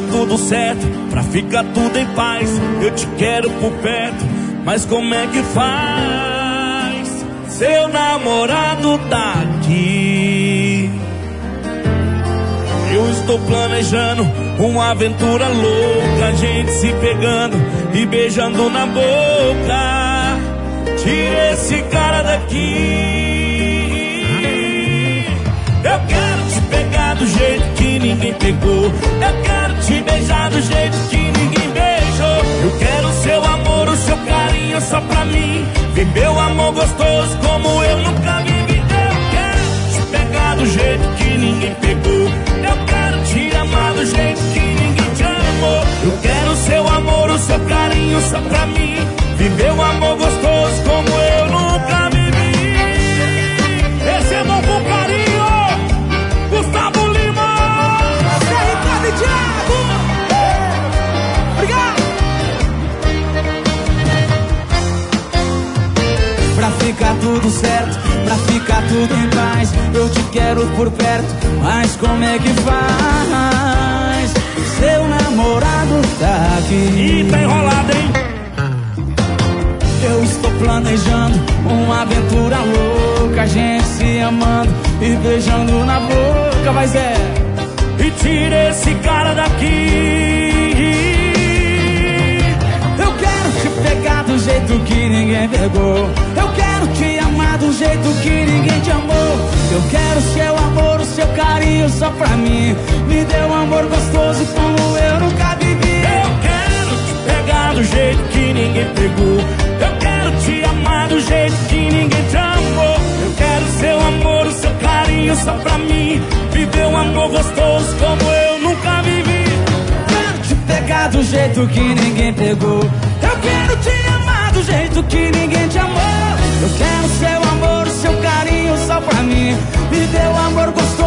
tudo certo, pra ficar tudo em paz. Eu te quero por perto, mas como é que faz? Seu namorado tá aqui. Eu estou planejando uma aventura louca, a gente se pegando e beijando na boca. Tira esse cara daqui. Eu quero te pegar do jeito que ninguém pegou. Eu quero te beijar do jeito que ninguém beijou. Eu quero o seu amor, o seu carinho só pra mim. Viver o amor gostoso como eu nunca vivi. Eu quero te pegar do jeito que ninguém pegou. Eu quero te amar do jeito que ninguém te amou. Eu quero o seu amor, o seu carinho só pra mim. Viver o amor gostoso como eu nunca vivi. Esse é bom com carinho, Gustavo Lima. Ricardo e Thiago. Obrigado. Pra ficar tudo certo, pra ficar tudo em paz, eu te quero por perto, mas como é que faz? Seu namorado tá aqui. Ih, tá enrolado, hein? Eu estou planejando uma aventura louca, a gente se amando e beijando na boca, vai Zé. E tira esse cara daqui. Eu quero te pegar do jeito que ninguém pegou. Eu quero te amar do jeito que ninguém te amou. Eu quero seu amor, o seu carinho só pra mim. Me dê um amor gostoso como eu nunca vivi. Eu quero te pegar do jeito que ninguém pegou. Eu quero te amar do jeito que ninguém te amou. Eu quero seu amor, o seu carinho só pra mim. Viver um amor gostoso como eu nunca vivi. Quero te pegar do jeito que ninguém pegou. Eu quero te amar do jeito que ninguém te amou. Eu quero seu amor, o seu carinho só pra mim. Me dê um amor gostoso